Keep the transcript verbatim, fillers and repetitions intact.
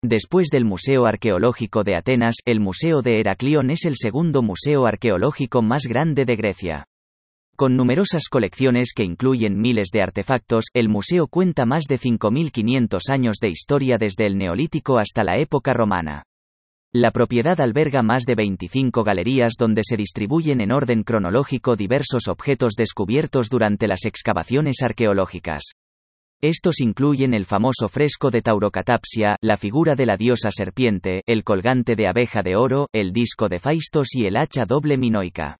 Después del Museo Arqueológico de Atenas, el Museo de Heraclión es el segundo museo arqueológico más grande de Grecia. Con numerosas colecciones que incluyen miles de artefactos, el museo cuenta más de cinco mil quinientos años de historia desde el Neolítico hasta la época romana. La propiedad alberga más de veinticinco galerías donde se distribuyen en orden cronológico diversos objetos descubiertos durante las excavaciones arqueológicas. Estos incluyen el famoso fresco de Taurocatapsia, la figura de la diosa serpiente, el colgante de abeja de oro, el disco de Faistos y el hacha doble minoica.